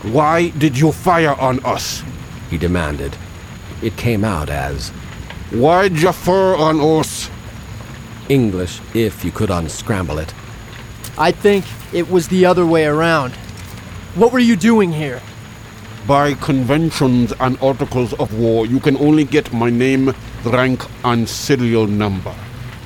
Why did you fire on us? He demanded. It came out as, Why'd you fire on us? English, if you could unscramble it. I think it was the other way around. What were you doing here? By conventions and articles of war, you can only get my name, rank, and serial number.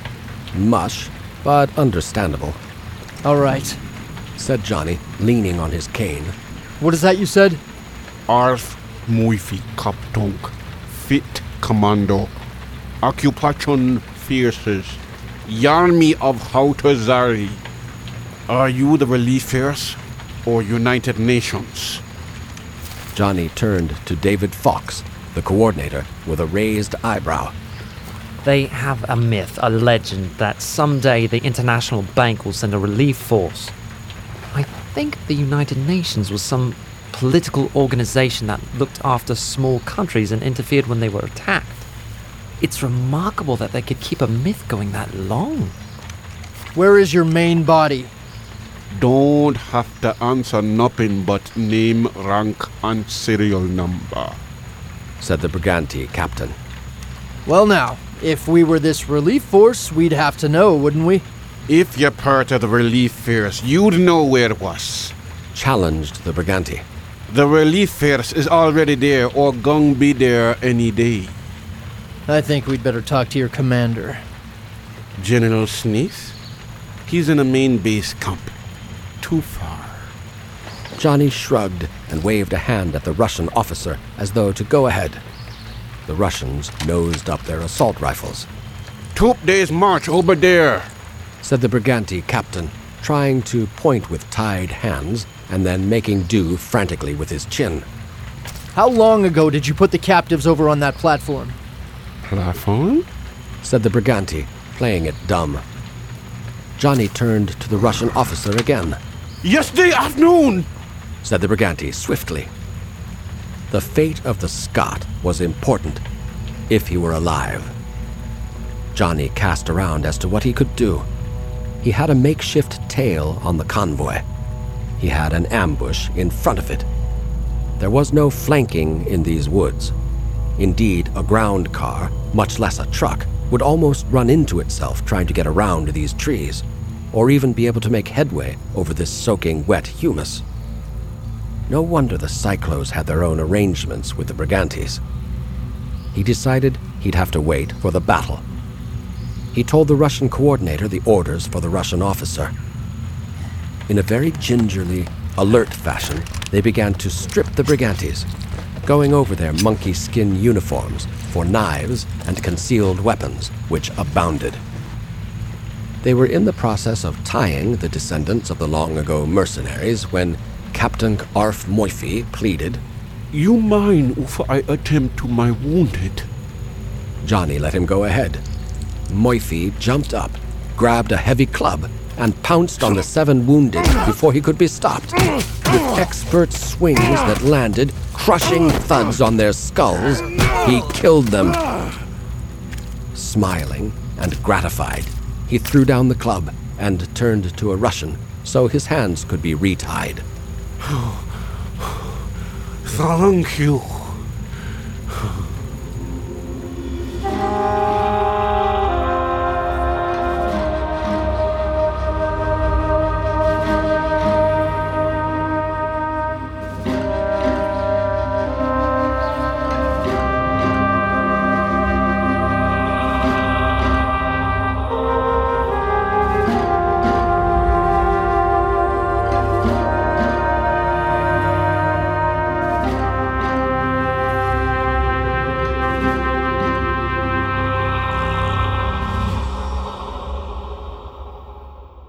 Mush, but understandable, All right. said Johnny, leaning on his cane. What is that you said? Arf Muifi Kaptunk. Fit Commando. Occupation Forces. Army of Hautazari. Are you the Relief Force or United Nations? Johnny turned to David Fox, the coordinator, with a raised eyebrow. They have a myth, a legend, that someday the International Bank will send a relief force. I think the United Nations was some political organization that looked after small countries and interfered when they were attacked. It's remarkable that they could keep a myth going that long. Where is your main body? Don't have to answer nothing but name, rank, and serial number, said the Briganti captain. Well now, if we were this relief force, we'd have to know, wouldn't we? If you're part of the Relief Force, you'd know where it was. Challenged the Briganti. The Relief Force is already there or gonna be there any day. I think we'd better talk to your commander. General Sneath? He's in a main base camp. Too far. Johnny shrugged and waved a hand at the Russian officer as though to go ahead. The Russians nosed up their assault rifles. 2 days march over there, said the Briganti captain, trying to point with tied hands and then making do frantically with his chin. How long ago did you put the captives over on that platform? Platform? said the Briganti, playing it dumb. Johnny turned to the Russian officer again. Yesterday afternoon, said the Briganti swiftly. The fate of the Scot was important, if he were alive. Johnny cast around as to what he could do. He had a makeshift tail on the convoy. He had an ambush in front of it. There was no flanking in these woods. Indeed, a ground car, much less a truck, would almost run into itself trying to get around these trees, or even be able to make headway over this soaking wet humus. No wonder the Cyclos had their own arrangements with the Brigantes. He decided he'd have to wait for the battle. He told the Russian coordinator the orders for the Russian officer. In a very gingerly, alert fashion, they began to strip the Brigantes, going over their monkey skin uniforms for knives and concealed weapons, which abounded. They were in the process of tying the descendants of the long-ago mercenaries when Captain Arf Moifi pleaded, You mind if I attempt to my wounded? Johnny let him go ahead. Moifi jumped up, grabbed a heavy club, and pounced on the 7 wounded before he could be stopped. With expert swings that landed crushing thuds on their skulls, he killed them. Smiling and gratified, he threw down the club and turned to a Russian so his hands could be retied. Thank you.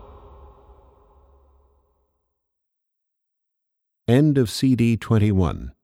End of CD 21.